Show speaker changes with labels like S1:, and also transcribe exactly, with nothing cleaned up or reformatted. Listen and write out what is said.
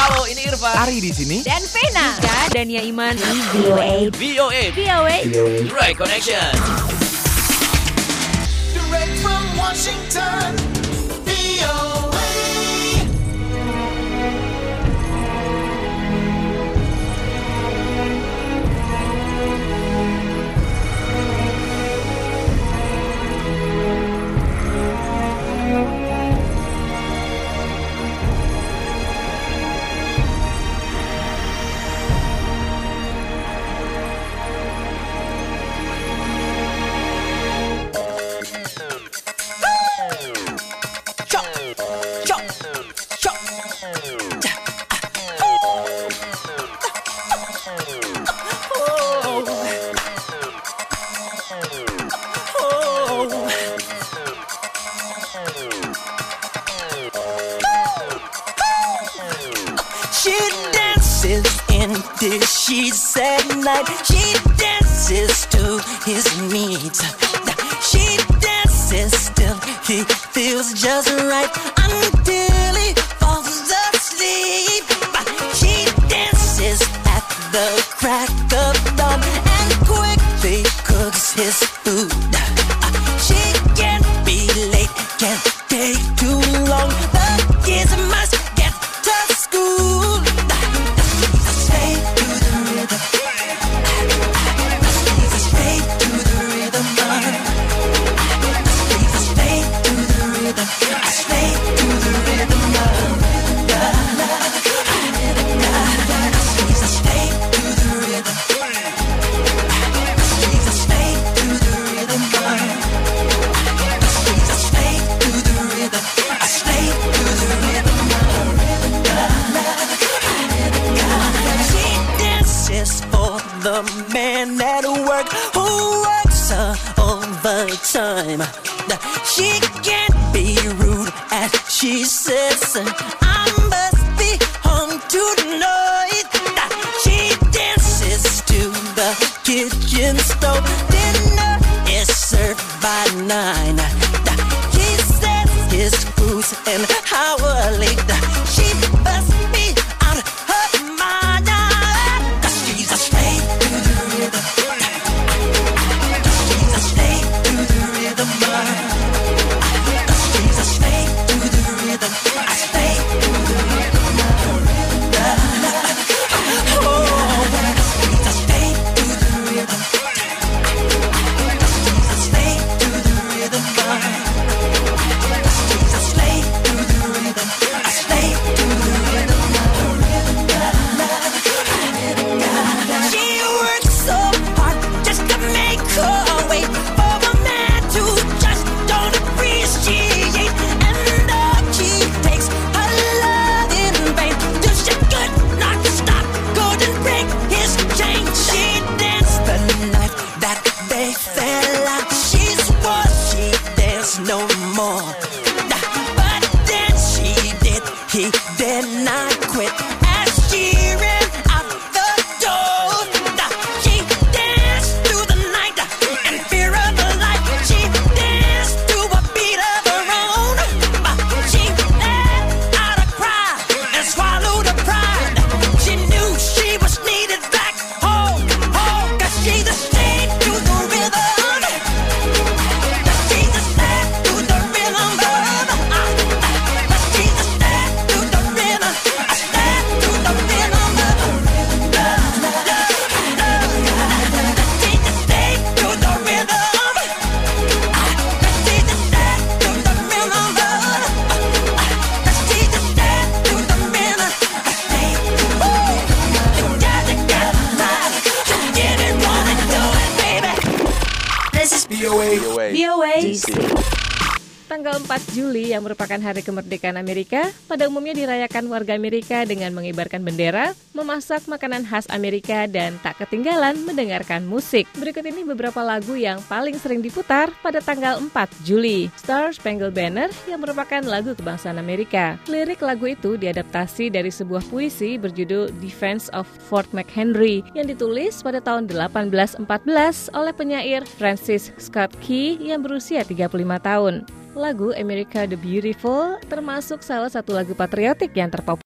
S1: Halo, ini Irfan.
S2: Ari di sini.
S3: Dan Vena.
S4: Dan Dania Iman.
S5: V O A.
S1: V O A.
S3: V O A.
S1: Right Connection.
S6: Direct from Washington, V O A.
S7: She dances in the sheets at night. She dances to his needs. She dances till he feels just right until he falls asleep. She dances at the crack of dawn and quickly cooks his food. She can't be late, can't take too long. The kids must get to school. Stay to the rhythm. Stay to the rhythm. Stay to the rhythm. Stay to the rhythm. Stay to the rhythm. Stay to the rhythm. Stay to the rhythm. Stay to the rhythm. She dances for the man at work who works uh, overtime. She can't be rude as she says, I must be home tonight. She dances to the kitchen stove. Dinner is served by nine. He says his food's an hour late. She must be out of her mind. 'Cause she's a slave to the rhythm. She's a slave to the rhythm. She's a slave to the rhythm. A slave to the rhythm. Oh, she's a slave to the rhythm. She's a slave to the rhythm. She's a slave to the rhythm. A slave to the rhythm. She works so hard just to make her way for a man to just don't appreciate. And all she takes her love in vain till she could not stop, couldn't break his chain. She danced the night that they fell out. She swore she danced no more. But then she did, he did not quit. As she ran out the door, she danced through the night in fear of her life. She danced to a beat of her own. She let out a cry and swallowed her pride. She knew she was needed back home, home. 'Cause she's a slave to the rhythm. She's a slave to the rhythm. She's a slave to the rhythm. A slave to the rhythm. She's a slave to the rhythm. She's a slave to the rhythm. She's a slave to the rhythm. A slave. Ooh, you gotta get mad. Just get it, wanna do it, baby. This is
S2: V O A.
S3: V O A.
S5: D C.
S4: Tanggal empat Juli yang merupakan hari kemerdekaan Amerika pada umumnya dirayakan warga Amerika dengan mengibarkan bendera, memasak makanan khas Amerika, dan tak ketinggalan mendengarkan musik. Berikut ini beberapa lagu yang paling sering diputar pada tanggal empat Juli. Star Spangled Banner yang merupakan lagu kebangsaan Amerika. Lirik lagu itu diadaptasi dari sebuah puisi berjudul Defense of Fort McHenry yang ditulis pada tahun delapan belas empat belas oleh penyair Francis Scott Key yang berusia tiga puluh lima tahun. Lagu America the Beautiful termasuk salah satu lagu patriotik yang terpopuler